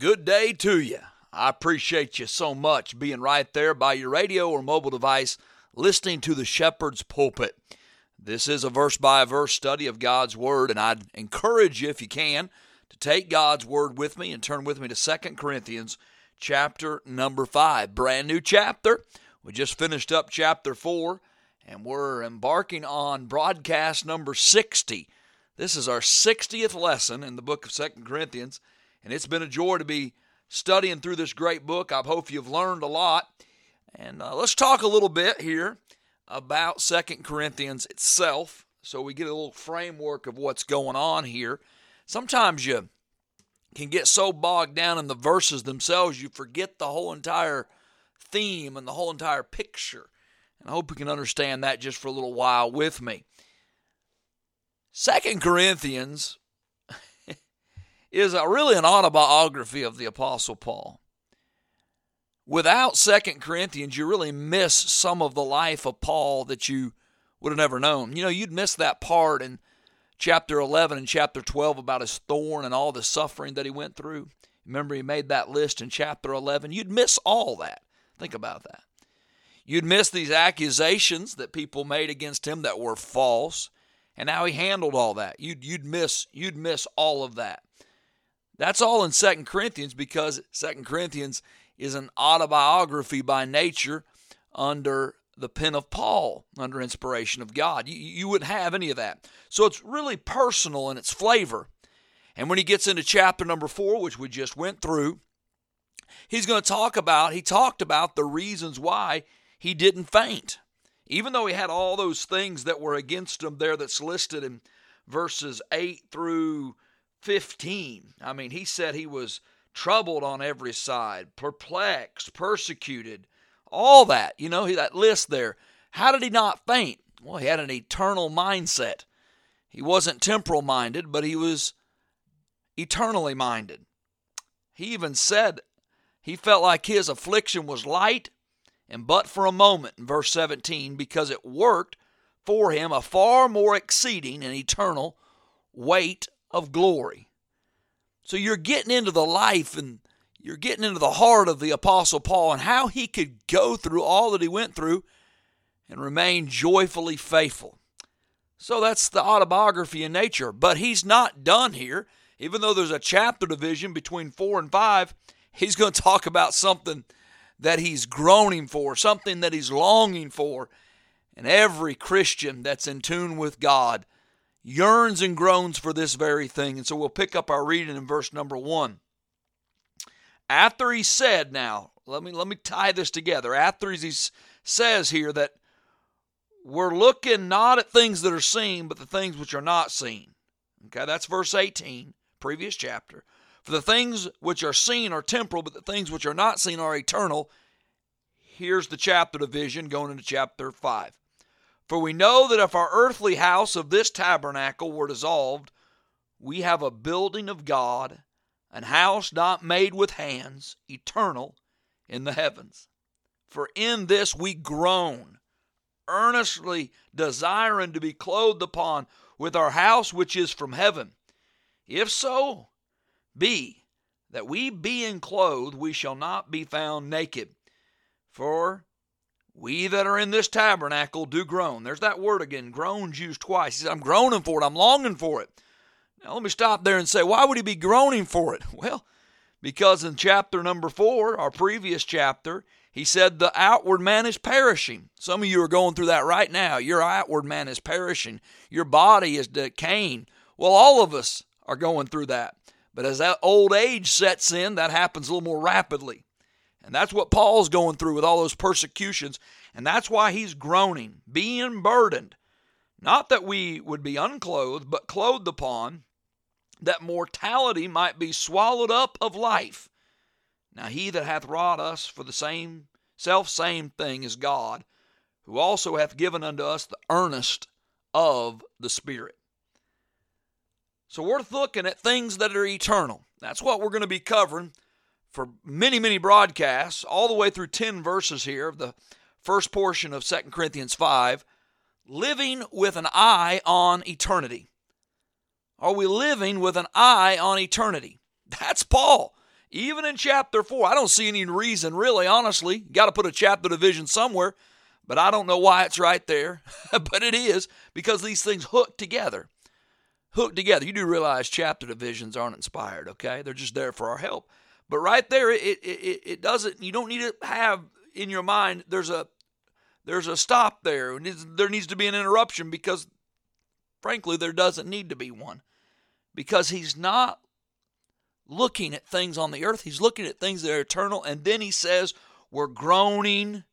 Good day to you. I appreciate you so much being right there by your radio or mobile device listening to the Shepherd's Pulpit. This is a verse-by-verse study of God's Word, and I'd encourage you, if you can, to take God's Word with me and turn with me to 2 Corinthians chapter number 5. Brand new chapter. We just finished up chapter 4, and we're embarking on broadcast number 60. This is our 60th lesson in the book of 2 Corinthians, and it's been a joy to be studying through this great book. I hope you've learned a lot. And let's talk a little bit here about 2 Corinthians itself so we get a little framework of what's going on here. Sometimes you can get so bogged down in the verses themselves you forget the whole entire theme and the whole entire picture. And I hope you can understand that just for a little while with me. 2 Corinthians is really an autobiography of the Apostle Paul. Without 2 Corinthians, you really miss some of the life of Paul that you would have never known. You know, you'd miss that part in chapter 11 and chapter 12 about his thorn and all the suffering that he went through. Remember, he made that list in chapter 11. You'd miss all that. Think about that. You'd miss these accusations that people made against him that were false, and how he handled all that. You'd miss all of that. That's all in 2 Corinthians because 2 Corinthians is an autobiography by nature under the pen of Paul, under inspiration of God. You wouldn't have any of that. So it's really personal in its flavor. And when he gets into chapter number 4, which we just went through, he talked about the reasons why he didn't faint. Even though he had all those things that were against him there that's listed in verses 8 through 15. I mean, he said he was troubled on every side, perplexed, persecuted, all that. You know, that list there. How did he not faint? Well, he had an eternal mindset. He wasn't temporal minded, but he was eternally minded. He even said he felt like his affliction was light and but for a moment in verse 17 because it worked for him a far more exceeding and eternal weight of glory. So you're getting into the life and you're getting into the heart of the Apostle Paul and how he could go through all that he went through and remain joyfully faithful. So that's the autobiography in nature. But he's not done here. Even though there's a chapter division between 4 and 5, he's going to talk about something that he's groaning for, something that he's longing for. And every Christian that's in tune with God yearns and groans for this very thing. And so we'll pick up our reading in verse number 1. After he said, now, let me tie this together. After he says here that we're looking not at things that are seen, but the things which are not seen. Okay, that's verse 18, previous chapter. For the things which are seen are temporal, but the things which are not seen are eternal. Here's the chapter division going into chapter 5. For we know that if our earthly house of this tabernacle were dissolved, we have a building of God, an house not made with hands, eternal in the heavens. For in this we groan, earnestly desiring to be clothed upon with our house which is from heaven. If so be that we being clothed, we shall not be found naked. For we that are in this tabernacle do groan. There's that word again, groan's used twice. He said, I'm groaning for it. I'm longing for it. Now let me stop there and say, why would he be groaning for it? Well, because in chapter number 4, our previous chapter, he said the outward man is perishing. Some of you are going through that right now. Your outward man is perishing. Your body is decaying. Well, all of us are going through that. But as that old age sets in, that happens a little more rapidly. And that's what Paul's going through with all those persecutions. And that's why he's groaning, being burdened. Not that we would be unclothed, but clothed upon, that mortality might be swallowed up of life. Now he that hath wrought us for the same thing is God, who also hath given unto us the earnest of the Spirit. So we're looking at things that are eternal. That's what we're going to be covering for many, many broadcasts, all the way through 10 verses here of the first portion of 2 Corinthians 5, living with an eye on eternity. Are we living with an eye on eternity? That's Paul. Even in chapter 4, I don't see any reason, really, honestly. Got to put a chapter division somewhere, but I don't know why it's right there. But it is, because these things hook together. Hook together. You do realize chapter divisions aren't inspired, okay? They're just there for our help. But right there, it doesn't, you don't need to have in your mind, there's a stop there. There needs to be an interruption, because, frankly, there doesn't need to be one. Because he's not looking at things on the earth. He's looking at things that are eternal. And then he says, we're groaning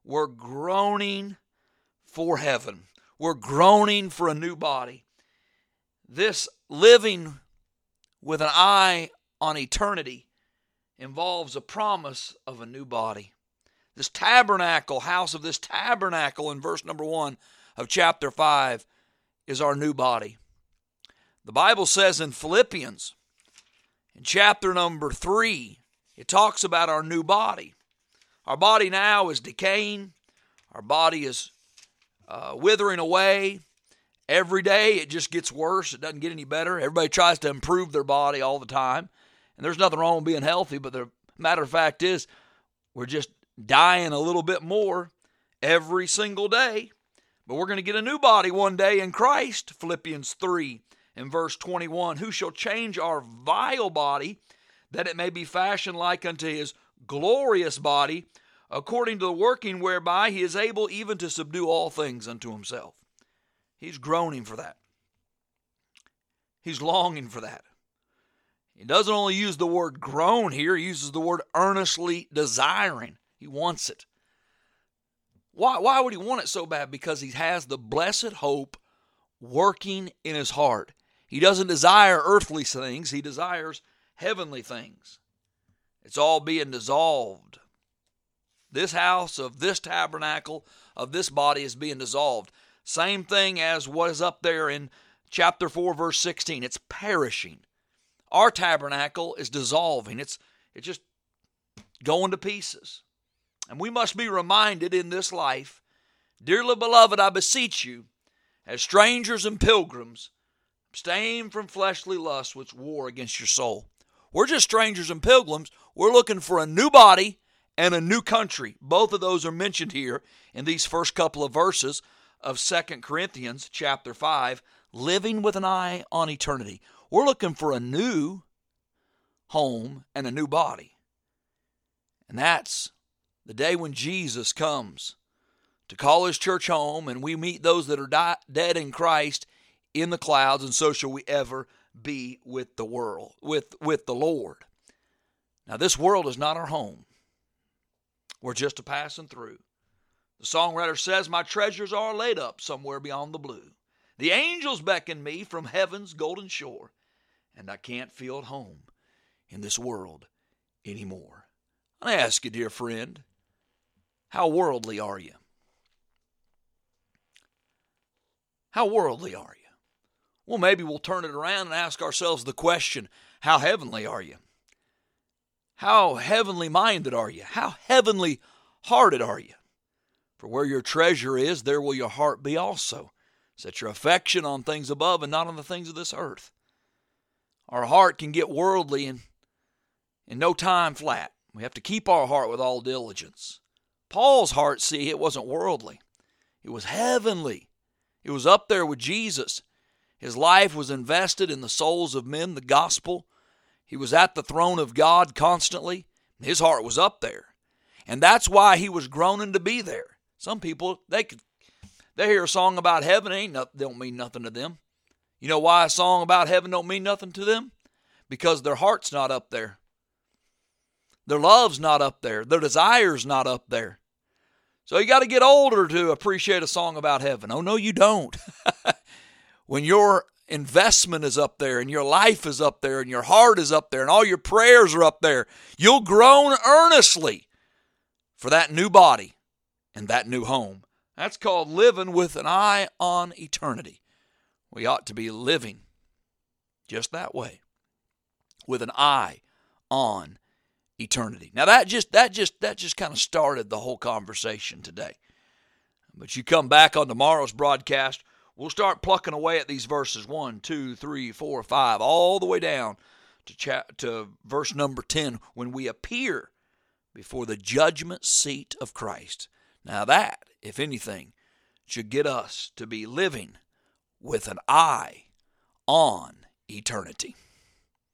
for heaven. We're groaning for a new body. This living with an eye on eternity involves a promise of a new body. This tabernacle, house of this tabernacle in verse number 1 of chapter 5 is our new body. The Bible says in Philippians, in chapter number 3, it talks about our new body. Our body now is decaying. Our body is withering away. Every day it just gets worse. It doesn't get any better. Everybody tries to improve their body all the time. And there's nothing wrong with being healthy, but the matter of fact is we're just dying a little bit more every single day. But we're going to get a new body one day in Christ. Philippians 3 and verse 21, who shall change our vile body, that it may be fashioned like unto his glorious body, according to the working whereby he is able even to subdue all things unto himself. He's groaning for that. He's longing for that. He doesn't only use the word groan here, he uses the word earnestly desiring. He wants it. Why would he want it so bad? Because he has the blessed hope working in his heart. He doesn't desire earthly things, he desires heavenly things. It's all being dissolved. This house of this tabernacle of this body is being dissolved. Same thing as what is up there in chapter 4, verse 16. It's perishing. Our tabernacle is dissolving. It's just going to pieces. And we must be reminded in this life, dearly beloved, I beseech you, as strangers and pilgrims, abstain from fleshly lusts which war against your soul. We're just strangers and pilgrims. We're looking for a new body and a new country. Both of those are mentioned here in these first couple of verses of 2 Corinthians chapter 5, living with an eye on eternity. We're looking for a new home and a new body. And that's the day when Jesus comes to call his church home, and we meet those that are dead in Christ in the clouds, and so shall we ever be with the world, with the Lord. Now, this world is not our home. We're just a passing through. The songwriter says, my treasures are laid up somewhere beyond the blue. The angels beckon me from heaven's golden shore, and I can't feel at home in this world anymore. I ask you, dear friend, how worldly are you? How worldly are you? Well, maybe we'll turn it around and ask ourselves the question, how heavenly are you? How heavenly minded are you? How heavenly hearted are you? For where your treasure is, there will your heart be also. Set your affection on things above and not on the things of this earth. Our heart can get worldly in no time flat. We have to keep our heart with all diligence. Paul's heart, see, it wasn't worldly. It was heavenly. It was up there with Jesus. His life was invested in the souls of men, the gospel. He was at the throne of God constantly. His heart was up there. And that's why he was groaning to be there. Some people, they hear a song about heaven, don't mean nothing to them. You know why a song about heaven don't mean nothing to them? Because their heart's not up there. Their love's not up there. Their desire's not up there. So you got to get older to appreciate a song about heaven. Oh, no, you don't. When your investment is up there and your life is up there and your heart is up there and all your prayers are up there, you'll groan earnestly for that new body and that new home. That's called living with an eye on eternity. We ought to be living just that way, with an eye on eternity. Now that just kind of started the whole conversation today. But you come back on tomorrow's broadcast, we'll start plucking away at these verses 1, 2, 3, 4, 5, all the way down to verse number 10, when we appear before the judgment seat of Christ. Now that, if anything, should get us to be living with an eye on eternity.